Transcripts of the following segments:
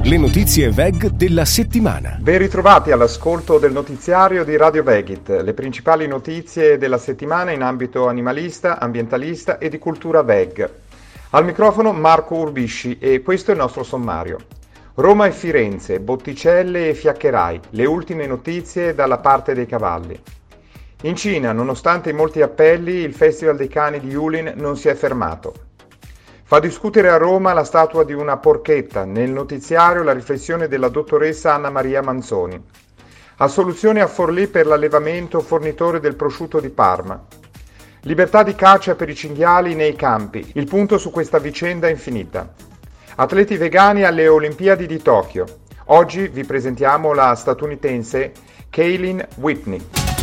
Le notizie VEG della settimana. Ben ritrovati all'ascolto del notiziario di Radio Vegit, le principali notizie della settimana in ambito animalista, ambientalista e di cultura VEG. Al microfono Marco Urbisci e questo è il nostro sommario. Roma e Firenze, botticelle e fiaccherai, le ultime notizie dalla parte dei cavalli. In Cina, nonostante i molti appelli, il Festival dei Cani di Yulin non si è fermato. Fa discutere a Roma la statua di una porchetta, nel notiziario la riflessione della dottoressa Anna Maria Manzoni. Assoluzione a Forlì per l'allevamento fornitore del prosciutto di Parma. Libertà di caccia per i cinghiali nei campi, il punto su questa vicenda infinita. Atleti vegani alle Olimpiadi di Tokyo. Oggi vi presentiamo la statunitense Kaylin Whitney.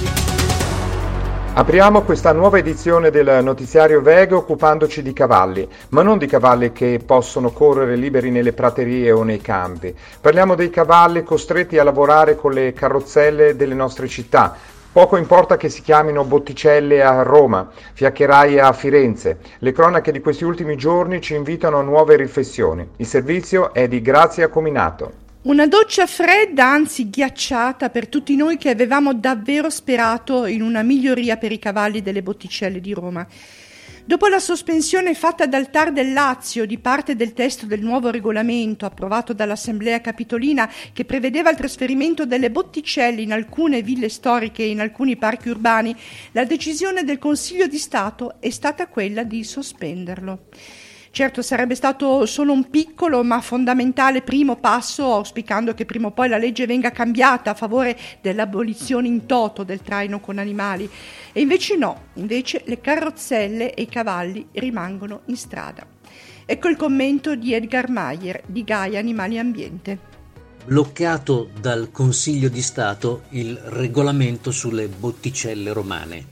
Apriamo questa nuova edizione del notiziario VEG occupandoci di cavalli, ma non di cavalli che possono correre liberi nelle praterie o nei campi. Parliamo dei cavalli costretti a lavorare con le carrozzelle delle nostre città. Poco importa che si chiamino botticelle a Roma, fiaccherai a Firenze. Le cronache di questi ultimi giorni ci invitano a nuove riflessioni. Il servizio è di Grazia Cominato. Una doccia fredda, anzi ghiacciata, per tutti noi che avevamo davvero sperato in una miglioria per i cavalli delle botticelle di Roma. Dopo la sospensione fatta dal TAR del Lazio di parte del testo del nuovo regolamento approvato dall'Assemblea Capitolina che prevedeva il trasferimento delle botticelle in alcune ville storiche e in alcuni parchi urbani, la decisione del Consiglio di Stato è stata quella di sospenderlo. Certo, sarebbe stato solo un piccolo ma fondamentale primo passo, auspicando che prima o poi la legge venga cambiata a favore dell'abolizione in toto del traino con animali. E invece no, invece le carrozzelle e i cavalli rimangono in strada. Ecco il commento di Edgar Mayer di Gaia Animali e Ambiente. Bloccato dal Consiglio di Stato il regolamento sulle botticelle romane.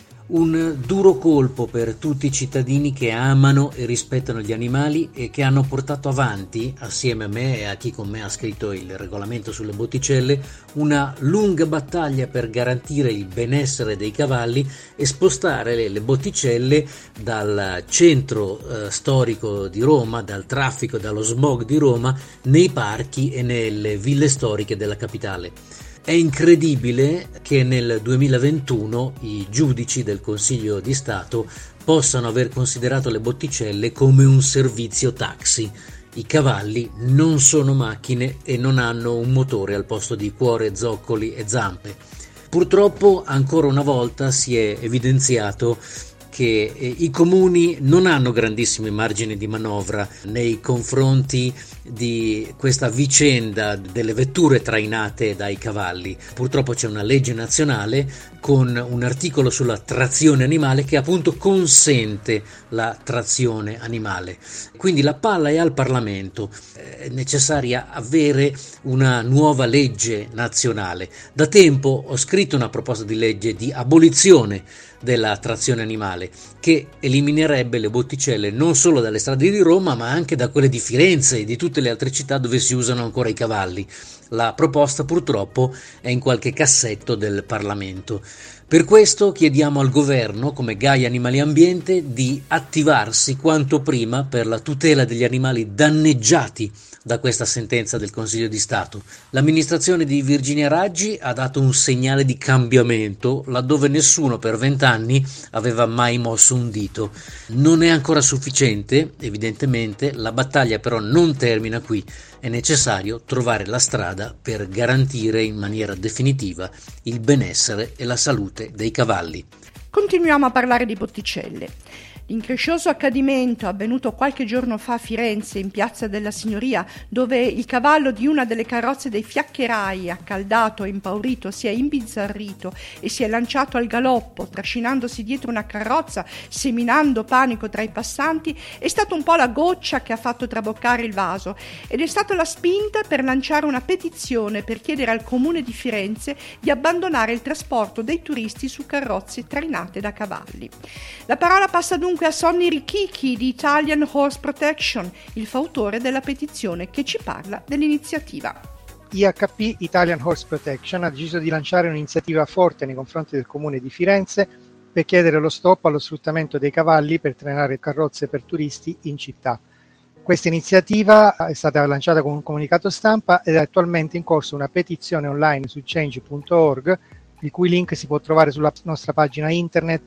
Un duro colpo per tutti i cittadini che amano e rispettano gli animali e che hanno portato avanti, assieme a me e a chi con me ha scritto il regolamento sulle botticelle, una lunga battaglia per garantire il benessere dei cavalli e spostare le botticelle dal centro storico di Roma, dal traffico, dallo smog di Roma, nei parchi e nelle ville storiche della capitale. È incredibile che nel 2021 i giudici del Consiglio di Stato possano aver considerato le botticelle come un servizio taxi. I cavalli non sono macchine e non hanno un motore al posto di cuore, zoccoli e zampe. Purtroppo ancora una volta si è evidenziato che i comuni non hanno grandissimi margini di manovra nei confronti di questa vicenda delle vetture trainate dai cavalli. Purtroppo c'è una legge nazionale con un articolo sulla trazione animale che appunto consente la trazione animale. Quindi la palla è al Parlamento, è necessaria avere una nuova legge nazionale. Da tempo ho scritto una proposta di legge di abolizione della trazione animale che eliminerebbe le botticelle non solo dalle strade di Roma ma anche da quelle di Firenze e di tutte le altre città dove si usano ancora i cavalli. La proposta purtroppo è in qualche cassetto del Parlamento. Per questo chiediamo al governo, come Gaia Animali e Ambiente, di attivarsi quanto prima per la tutela degli animali danneggiati da questa sentenza del Consiglio di Stato. L'amministrazione di Virginia Raggi ha dato un segnale di cambiamento laddove nessuno per 20 anni aveva mai mosso un dito. Non è ancora sufficiente, evidentemente, la battaglia però non termina qui. È necessario trovare la strada per garantire in maniera definitiva il benessere e la salute dei cavalli. Continuiamo a parlare di botticelle. L'increscioso accadimento avvenuto qualche giorno fa a Firenze, in Piazza della Signoria, dove il cavallo di una delle carrozze dei fiaccherai, accaldato e impaurito, si è imbizzarrito e si è lanciato al galoppo, trascinandosi dietro una carrozza, seminando panico tra i passanti, è stato un po' la goccia che ha fatto traboccare il vaso ed è stata la spinta per lanciare una petizione per chiedere al Comune di Firenze di abbandonare il trasporto dei turisti su carrozze trainate da cavalli. La parola passa dunque a Sonny Richichi di Italian Horse Protection, il fautore della petizione che ci parla dell'iniziativa. IHP, Italian Horse Protection, ha deciso di lanciare un'iniziativa forte nei confronti del Comune di Firenze per chiedere lo stop allo sfruttamento dei cavalli per trainare carrozze per turisti in città. Questa iniziativa è stata lanciata con un comunicato stampa ed è attualmente in corso una petizione online su change.org, il cui link si può trovare sulla nostra pagina internet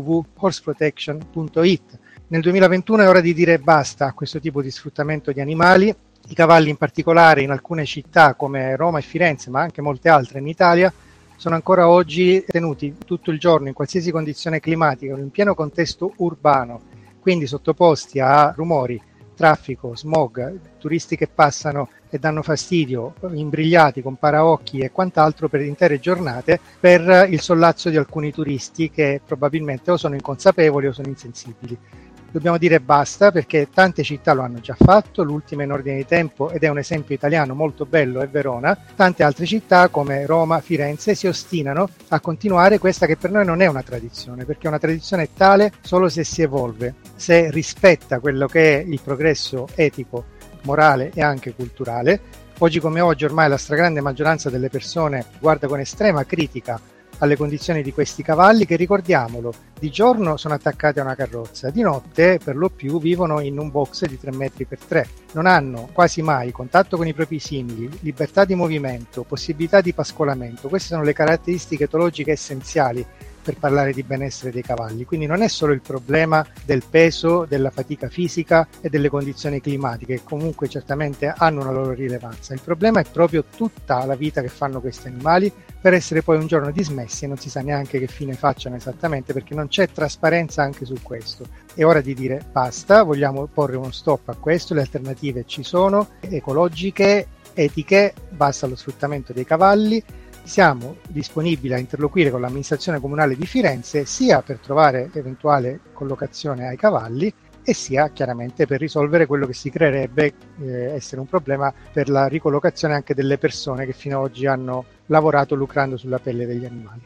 www.horseprotection.it. Nel 2021 è ora di dire basta a questo tipo di sfruttamento di animali. I cavalli in particolare in alcune città come Roma e Firenze, ma anche molte altre in Italia, sono ancora oggi tenuti tutto il giorno in qualsiasi condizione climatica, in pieno contesto urbano, quindi sottoposti a rumori, traffico, smog, turisti che passano e danno fastidio, imbrigliati con paraocchi e quant'altro per intere giornate per il sollazzo di alcuni turisti che probabilmente o sono inconsapevoli o sono insensibili. Dobbiamo dire basta perché tante città lo hanno già fatto, l'ultima in ordine di tempo ed è un esempio italiano molto bello è Verona. Tante altre città come Roma, Firenze si ostinano a continuare questa che per noi non è una tradizione, perché una tradizione è tale solo se si evolve, se rispetta quello che è il progresso etico, morale e anche culturale. Oggi come oggi ormai la stragrande maggioranza delle persone guarda con estrema critica alle condizioni di questi cavalli che, ricordiamolo, di giorno sono attaccati a una carrozza, di notte per lo più vivono in un box di 3 metri per 3, non hanno quasi mai contatto con i propri simili, libertà di movimento, possibilità di pascolamento. Queste sono le caratteristiche etologiche essenziali per parlare di benessere dei cavalli. Quindi non è solo il problema del peso, della fatica fisica e delle condizioni climatiche, che comunque certamente hanno una loro rilevanza. Il problema è proprio tutta la vita che fanno questi animali per essere poi un giorno dismessi e non si sa neanche che fine facciano esattamente, perché non c'è trasparenza anche su questo. È ora di dire basta, vogliamo porre uno stop a questo, le alternative ci sono, ecologiche, etiche, basta lo sfruttamento dei cavalli. Siamo disponibili a interloquire con l'amministrazione comunale di Firenze sia per trovare eventuale collocazione ai cavalli e sia chiaramente per risolvere quello che si creerebbe essere un problema per la ricollocazione anche delle persone che fino ad oggi hanno lavorato lucrando sulla pelle degli animali.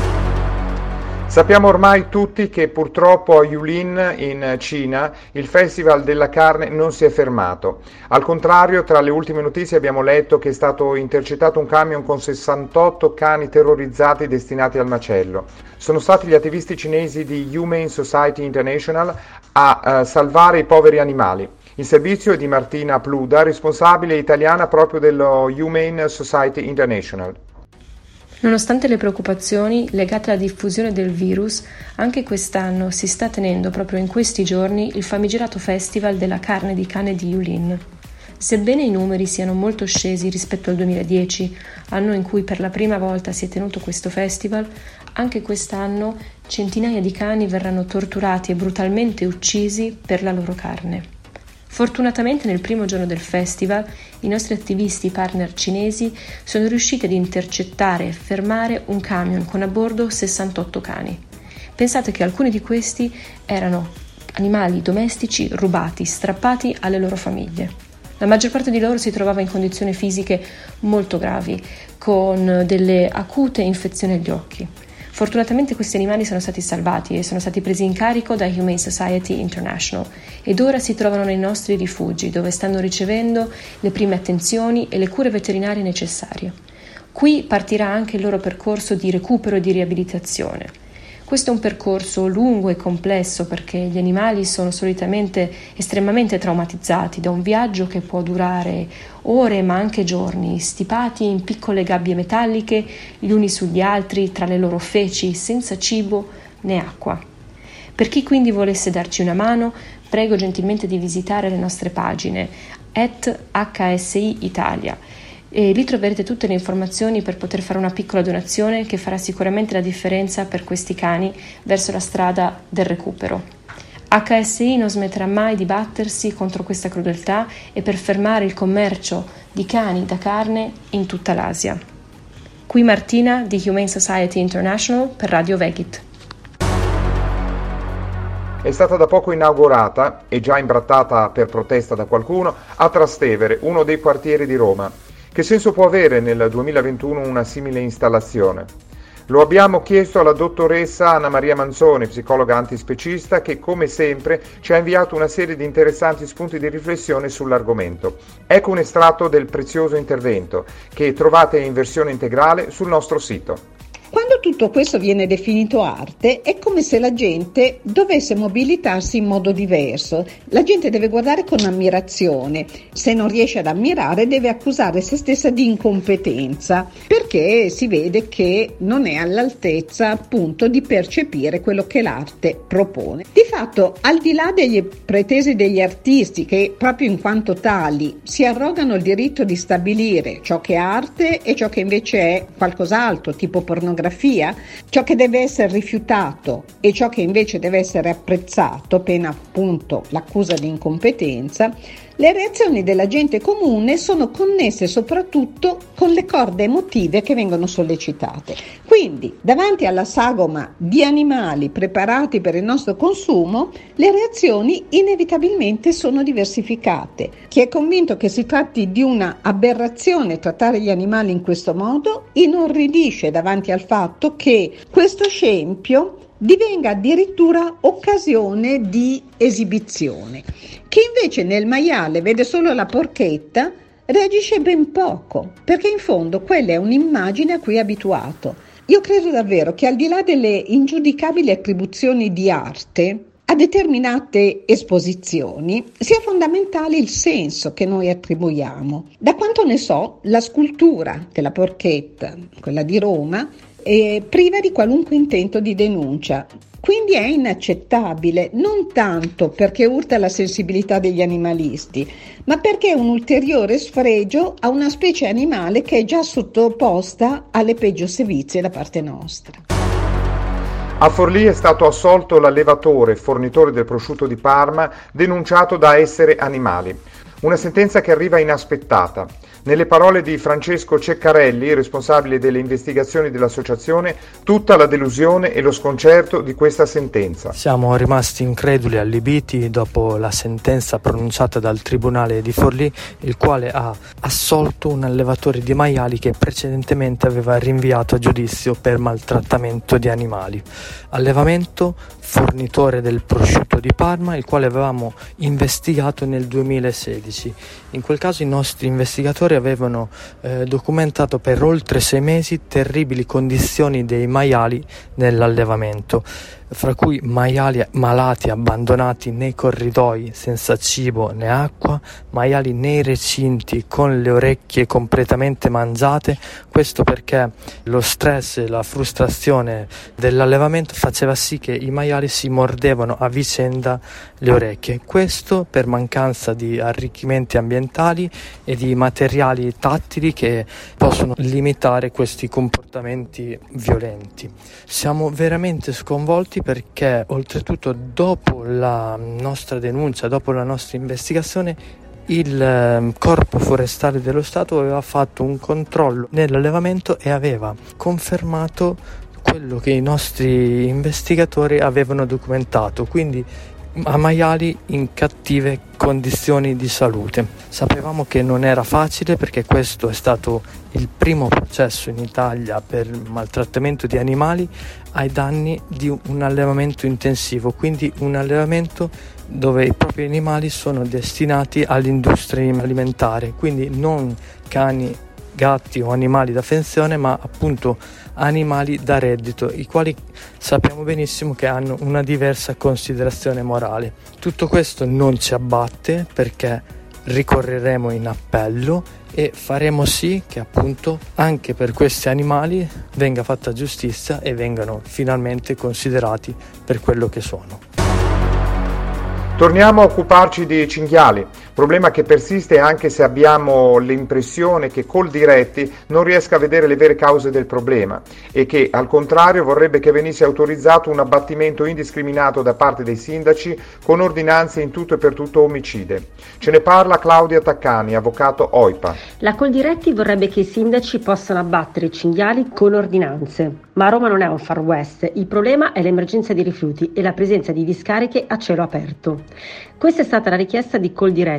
Sappiamo ormai tutti che purtroppo a Yulin in Cina il Festival della carne non si è fermato. Al contrario, tra le ultime notizie abbiamo letto che è stato intercettato un camion con 68 cani terrorizzati destinati al macello. Sono stati gli attivisti cinesi di Humane Society International a salvare i poveri animali. Il servizio è di Martina Pluda, responsabile italiana proprio dello Humane Society International. Nonostante le preoccupazioni legate alla diffusione del virus, anche quest'anno si sta tenendo proprio in questi giorni il famigerato Festival della carne di cane di Yulin. Sebbene i numeri siano molto scesi rispetto al 2010, anno in cui per la prima volta si è tenuto questo festival, anche quest'anno centinaia di cani verranno torturati e brutalmente uccisi per la loro carne. Fortunatamente nel primo giorno del festival i nostri attivisti partner cinesi sono riusciti ad intercettare e fermare un camion con a bordo 68 cani. Pensate che alcuni di questi erano animali domestici rubati, strappati alle loro famiglie. La maggior parte di loro si trovava in condizioni fisiche molto gravi, con delle acute infezioni agli occhi. Fortunatamente questi animali sono stati salvati e sono stati presi in carico da Humane Society International ed ora si trovano nei nostri rifugi dove stanno ricevendo le prime attenzioni e le cure veterinarie necessarie. Qui partirà anche il loro percorso di recupero e di riabilitazione. Questo è un percorso lungo e complesso perché gli animali sono solitamente estremamente traumatizzati da un viaggio che può durare ore ma anche giorni, stipati in piccole gabbie metalliche gli uni sugli altri tra le loro feci, senza cibo né acqua. Per chi quindi volesse darci una mano, prego gentilmente di visitare le nostre pagine @HSI Italia. E lì troverete tutte le informazioni per poter fare una piccola donazione che farà sicuramente la differenza per questi cani verso la strada del recupero. HSI non smetterà mai di battersi contro questa crudeltà e per fermare il commercio di cani da carne in tutta l'Asia. Qui Martina di Humane Society International per Radio Vegit. È stata da poco inaugurata e già imbrattata per protesta da qualcuno a Trastevere, uno dei quartieri di Roma. Che senso può avere nel 2021 una simile installazione? Lo abbiamo chiesto alla dottoressa Anna Maria Manzoni, psicologa antispecista, che come sempre ci ha inviato una serie di interessanti spunti di riflessione sull'argomento. Ecco un estratto del prezioso intervento che trovate in versione integrale sul nostro sito. Quando tutto questo viene definito arte, è come se la gente dovesse mobilitarsi in modo diverso. La gente deve guardare con ammirazione. Se non riesce ad ammirare, deve accusare se stessa di incompetenza, perché si vede che non è all'altezza, appunto, di percepire quello che l'arte propone. Di fatto, al di là delle pretese degli artisti, che proprio in quanto tali si arrogano il diritto di stabilire ciò che è arte e ciò che invece è qualcos'altro, tipo pornografia, ciò che deve essere rifiutato e ciò che invece deve essere apprezzato, pena appunto l'accusa di incompetenza, le reazioni della gente comune sono connesse soprattutto con le corde emotive che vengono sollecitate. Quindi, davanti alla sagoma di animali preparati per il nostro consumo, le reazioni inevitabilmente sono diversificate. Chi è convinto che si tratti di una aberrazione trattare gli animali in questo modo, inorridisce davanti al fatto che questo scempio divenga addirittura occasione di esibizione. Chi invece nel maiale vede solo la porchetta reagisce ben poco, perché in fondo quella è un'immagine a cui è abituato. Io credo davvero che al di là delle ingiudicabili attribuzioni di arte a determinate esposizioni sia fondamentale il senso che noi attribuiamo. Da quanto ne so, la scultura della porchetta, quella di Roma, è priva di qualunque intento di denuncia. Quindi è inaccettabile, non tanto perché urta la sensibilità degli animalisti, ma perché è un ulteriore sfregio a una specie animale che è già sottoposta alle peggio sevizie da parte nostra. A Forlì è stato assolto l'allevatore, fornitore del prosciutto di Parma, denunciato da essere animali. Una sentenza che arriva inaspettata. Nelle parole di Francesco Ceccarelli, responsabile delle investigazioni dell'associazione, tutta la delusione e lo sconcerto di questa sentenza. Siamo rimasti increduli e allibiti dopo la sentenza pronunciata dal Tribunale di Forlì, il quale ha assolto un allevatore di maiali che precedentemente aveva rinviato a giudizio per maltrattamento di animali. Allevamento, fornitore del prosciutto di Parma, il quale avevamo investigato nel 2016. In quel caso i nostri investigatori avevano documentato per oltre 6 mesi terribili condizioni dei maiali nell'allevamento, fra cui maiali malati abbandonati nei corridoi senza cibo né acqua, maiali nei recinti con le orecchie completamente mangiate, questo perché lo stress e la frustrazione dell'allevamento faceva sì che i maiali si mordevano a vicenda le orecchie, questo per mancanza di arricchimenti ambientali e di materiali tattili che possono limitare questi comportamenti violenti. Siamo veramente sconvolti perché oltretutto dopo la nostra denuncia, dopo la nostra investigazione, il Corpo Forestale dello Stato aveva fatto un controllo nell'allevamento e aveva confermato quello che i nostri investigatori avevano documentato, quindi a maiali in cattive condizioni di salute. Sapevamo che non era facile perché questo è stato il primo processo in Italia per maltrattamento di animali ai danni di un allevamento intensivo, quindi un allevamento dove i propri animali sono destinati all'industria alimentare, quindi non cani, gatti o animali da affezione, ma appunto animali da reddito, i quali sappiamo benissimo che hanno una diversa considerazione morale. Tutto questo non ci abbatte perché ricorreremo in appello e faremo sì che appunto anche per questi animali venga fatta giustizia e vengano finalmente considerati per quello che sono. Torniamo a occuparci di cinghiali, problema che persiste anche se abbiamo l'impressione che Coldiretti non riesca a vedere le vere cause del problema e che al contrario vorrebbe che venisse autorizzato un abbattimento indiscriminato da parte dei sindaci con ordinanze in tutto e per tutto omicide. Ce ne parla Claudia Taccani, avvocato OIPA. La Coldiretti vorrebbe che i sindaci possano abbattere i cinghiali con ordinanze, ma Roma non è un Far West, il problema è l'emergenza di rifiuti e la presenza di discariche a cielo aperto. Questa è stata la richiesta di Coldiretti,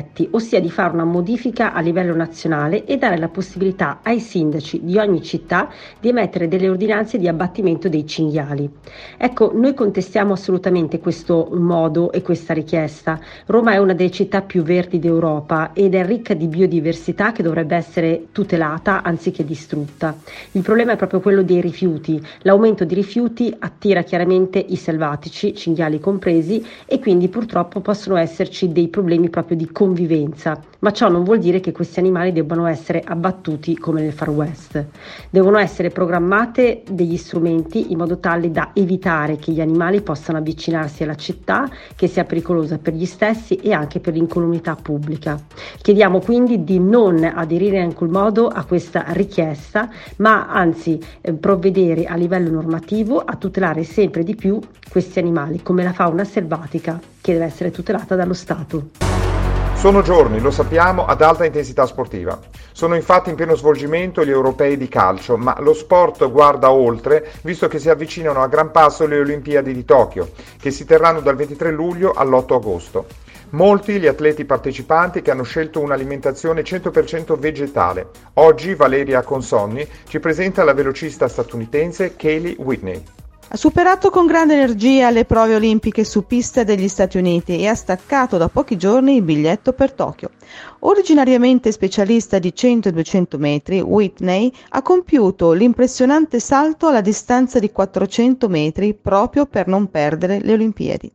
diretti, ossia di fare una modifica a livello nazionale e dare la possibilità ai sindaci di ogni città di emettere delle ordinanze di abbattimento dei cinghiali. Ecco, noi contestiamo assolutamente questo modo e questa richiesta. Roma è una delle città più verdi d'Europa ed è ricca di biodiversità che dovrebbe essere tutelata anziché distrutta. Il problema è proprio quello dei rifiuti. L'aumento di rifiuti attira chiaramente i selvatici, cinghiali compresi, e quindi purtroppo possono esserci dei problemi proprio di convivenza, ma ciò non vuol dire che questi animali debbano essere abbattuti come nel Far West. Devono essere programmate degli strumenti in modo tale da evitare che gli animali possano avvicinarsi alla città, che sia pericolosa per gli stessi e anche per l'incolumità pubblica. Chiediamo quindi di non aderire in alcun modo a questa richiesta, ma anzi provvedere a livello normativo a tutelare sempre di più questi animali, come la fauna selvatica, che deve essere tutelata dallo Stato. Sono giorni, lo sappiamo, ad alta intensità sportiva. Sono infatti in pieno svolgimento gli europei di calcio, ma lo sport guarda oltre, visto che si avvicinano a gran passo le Olimpiadi di Tokyo, che si terranno dal 23 luglio all'8 agosto. Molti gli atleti partecipanti che hanno scelto un'alimentazione 100% vegetale. Oggi Valeria Consonni ci presenta la velocista statunitense Kaylee Whitney. Ha superato con grande energia le prove olimpiche su pista degli Stati Uniti e ha staccato da pochi giorni il biglietto per Tokyo. Originariamente specialista di 100 e 200 metri, Whitney ha compiuto l'impressionante salto alla distanza di 400 metri proprio per non perdere le Olimpiadi.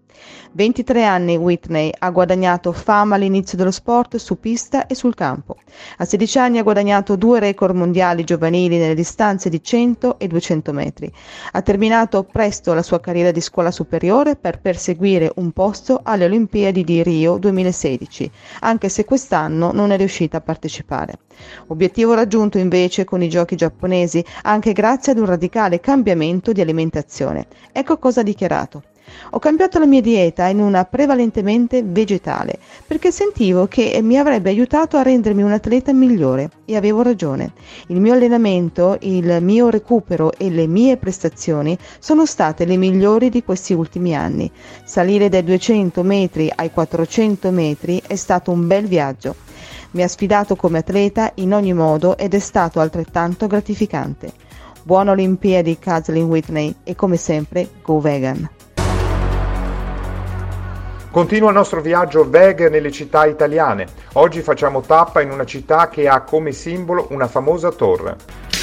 23 anni Whitney ha guadagnato fama all'inizio dello sport su pista e sul campo. A 16 anni ha guadagnato 2 record mondiali giovanili nelle distanze di 100 e 200 metri. Ha terminato presto la sua carriera di scuola superiore per perseguire un posto alle Olimpiadi di Rio 2016, anche se quest'anno non è riuscita a partecipare. Obiettivo raggiunto invece con i giochi giapponesi, anche grazie ad un radicale cambiamento di alimentazione. Ecco cosa ha dichiarato. Ho cambiato la mia dieta in una prevalentemente vegetale perché sentivo che mi avrebbe aiutato a rendermi un atleta migliore e avevo ragione. Il mio allenamento, il mio recupero e le mie prestazioni sono state le migliori di questi ultimi anni. Salire dai 200 metri ai 400 metri è stato un bel viaggio. Mi ha sfidato come atleta in ogni modo ed è stato altrettanto gratificante. Buona Olimpiadi Kaylee Whitney e come sempre go vegan! Continua il nostro viaggio veg nelle città italiane. Oggi facciamo tappa in una città che ha come simbolo una famosa torre.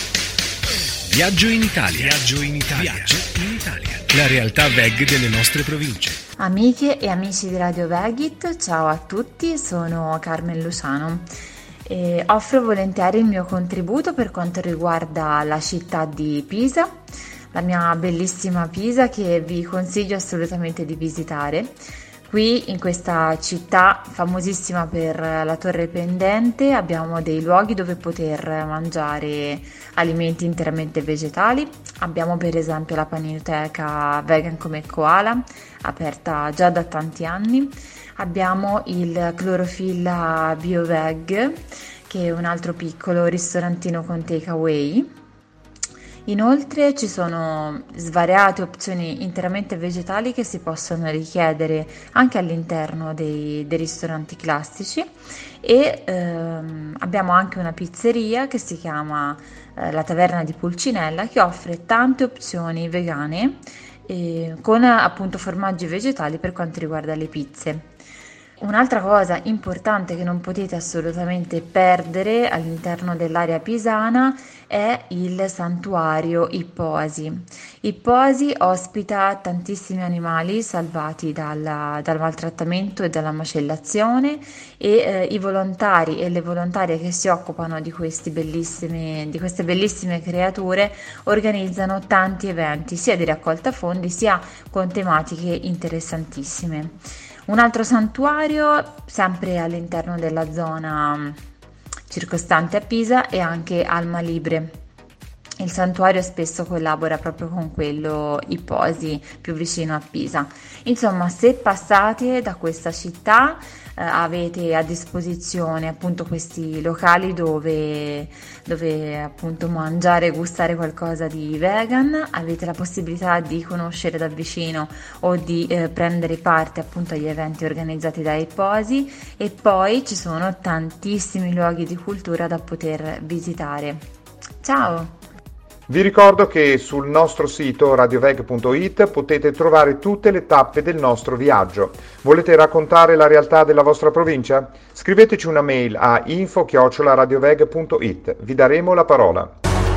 Viaggio in Italia. Viaggio in Italia. Viaggio in Italia. La realtà veg delle nostre province. Amiche e amici di Radio Vegit, ciao a tutti, sono Carmen Luciano. E offro volentieri il mio contributo per quanto riguarda la città di Pisa, la mia bellissima Pisa che vi consiglio assolutamente di visitare. Qui in questa città famosissima per la torre pendente abbiamo dei luoghi dove poter mangiare alimenti interamente vegetali. Abbiamo per esempio la paninoteca Vegan come Koala, aperta già da tanti anni. Abbiamo il Clorofilla BioVeg, che è un altro piccolo ristorantino con takeaway. Inoltre ci sono svariate opzioni interamente vegetali che si possono richiedere anche all'interno dei ristoranti classici e abbiamo anche una pizzeria che si chiama la Taverna di Pulcinella, che offre tante opzioni vegane con appunto formaggi vegetali per quanto riguarda le pizze. Un'altra cosa importante che non potete assolutamente perdere all'interno dell'area pisana è il santuario Ippoasi. Ippoasi ospita tantissimi animali salvati dal maltrattamento e dalla macellazione e i volontari e le volontarie che si occupano di queste bellissime creature organizzano tanti eventi sia di raccolta fondi sia con tematiche interessantissime. Un altro santuario, sempre all'interno della zona circostante a Pisa, è anche Alma Libre. Il santuario spesso collabora proprio con quello Ipposi, più vicino a Pisa. Insomma, se passate da questa città, avete a disposizione appunto questi locali dove appunto mangiare e gustare qualcosa di vegan, avete la possibilità di conoscere da vicino o di prendere parte appunto agli eventi organizzati da Eposi, e poi ci sono tantissimi luoghi di cultura da poter visitare. Ciao! Vi ricordo che sul nostro sito radioveg.it potete trovare tutte le tappe del nostro viaggio. Volete raccontare la realtà della vostra provincia? Scriveteci una mail a info@radioveg.it. Vi daremo la parola.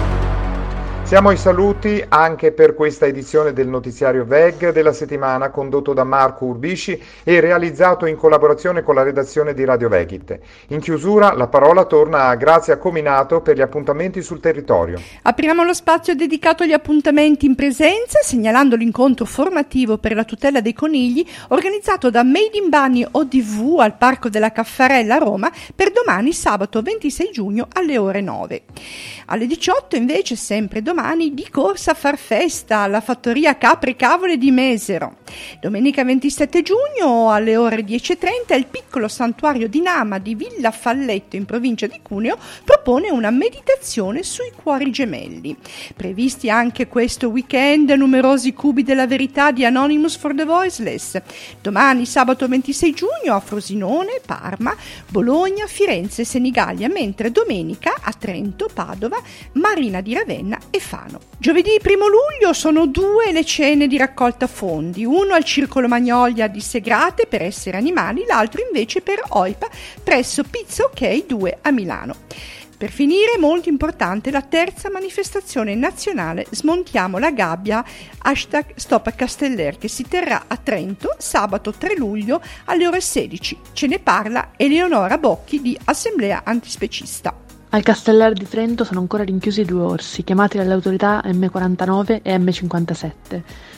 Siamo ai saluti anche per questa edizione del notiziario VEG della settimana, condotto da Marco Urbisci e realizzato in collaborazione con la redazione di Radio Vegit. In chiusura la parola torna a Grazia Cominato per gli appuntamenti sul territorio. Apriamo lo spazio dedicato agli appuntamenti in presenza, segnalando l'incontro formativo per la tutela dei conigli organizzato da Made in Bunny ODV al Parco della Caffarella a Roma per domani sabato 26 giugno alle ore 9. Alle 18 invece, sempre domani, di corsa far festa alla fattoria Capri Cavole di Mesero. Domenica 27 giugno alle ore 10:30 il piccolo santuario di Nama di Villa Falletto in provincia di Cuneo propone una meditazione sui cuori gemelli. Previsti anche questo weekend numerosi cubi della verità di Anonymous for the Voiceless. Domani sabato 26 giugno a Frosinone, Parma, Bologna, Firenze e Senigallia, mentre domenica a Trento, Padova, Marina di Ravenna e Fano. Giovedì 1 luglio sono 2 le cene di raccolta fondi, uno al Circolo Magnolia di Segrate per Essere Animali, l'altro invece per OIPA presso Pizza Ok 2 a Milano. Per finire, molto importante, la terza manifestazione nazionale Smontiamo la gabbia #Stop Casteller, che si terrà a Trento sabato 3 luglio alle ore 16. Ce ne parla Eleonora Bocchi di Assemblea Antispecista. Al Casteller di Trento sono ancora rinchiusi 2 orsi, chiamati dalle autorità M49 e M57.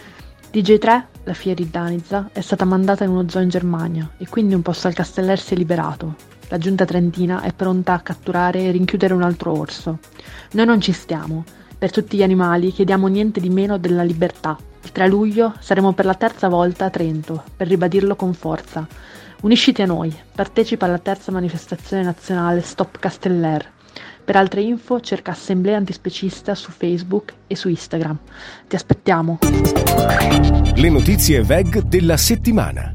DJ3, la figlia di Danizza, è stata mandata in uno zoo in Germania e quindi un posto al Casteller si è liberato. La giunta trentina è pronta a catturare e rinchiudere un altro orso. Noi non ci stiamo. Per tutti gli animali chiediamo niente di meno della libertà. Il 3 luglio saremo per la terza volta a Trento, per ribadirlo con forza. Unisciti a noi, partecipa alla terza manifestazione nazionale Stop Casteller. Per altre info cerca Assemblea Antispecista su Facebook e su Instagram. Ti aspettiamo. Le notizie VEG della settimana.